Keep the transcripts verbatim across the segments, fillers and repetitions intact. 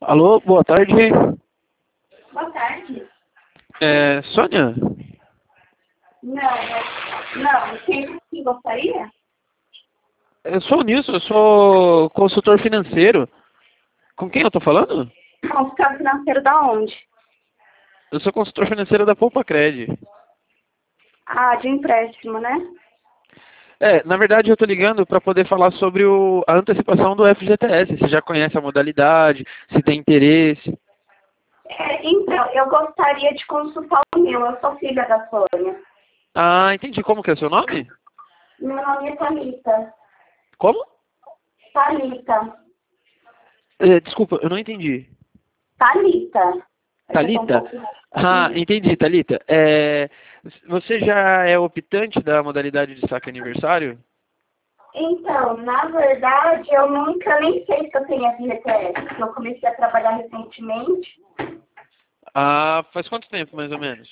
Alô, boa tarde. Boa tarde. É, Sônia? Não, mas- não, quem que gostaria? Eu sou o Nilson, eu sou consultor financeiro. Com quem eu tô falando? Consultor financeiro da onde? Eu sou consultor financeiro da Poupa Cred. Ah, de empréstimo, né? É, na verdade eu tô ligando para poder falar sobre o, a antecipação do F G T S. Você já conhece a modalidade, se tem interesse. É, então, eu gostaria de consultar o meu. Eu sou filha da Sônia. Ah, entendi. Como que é o seu nome? Meu nome é Thalita. Como? Thalita. É, desculpa, eu não entendi. Thalita. É que eu tô um Thalita? pouco- Ah, entendi, Thalita. É, você já é optante da modalidade de saque aniversário? Então, na verdade, eu nunca nem sei se eu tenho F G T S. Eu comecei a trabalhar recentemente. Ah, faz quanto tempo, mais ou menos?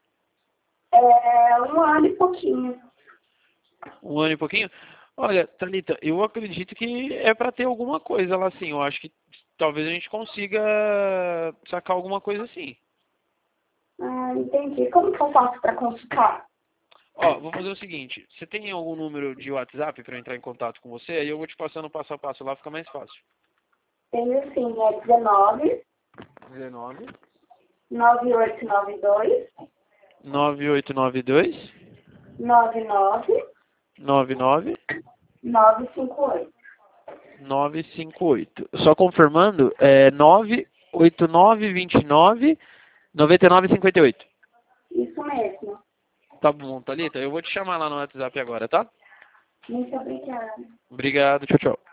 É, um ano e pouquinho. Um ano e pouquinho? Olha, Thalita, eu acredito que é para ter alguma coisa lá sim. Eu acho que talvez a gente consiga sacar alguma coisa assim. Ah, entendi. Como que eu faço para consultar? Ó, vou fazer o seguinte. Você tem algum número de WhatsApp para eu entrar em contato com você? Aí eu vou te passando passo a passo lá, fica mais fácil. Tenho sim, é dezenove, dezenove, nove oito nove dois, nove oito nove dois, nove nove nove nove nove cinco oito. nove cinco oito. Só confirmando, é nove oito nove dois nove nove nove cinco oito. Isso mesmo. Tá bom, Thalita, eu vou te chamar lá no WhatsApp agora, tá? Muito obrigada. Obrigado, tchau, tchau.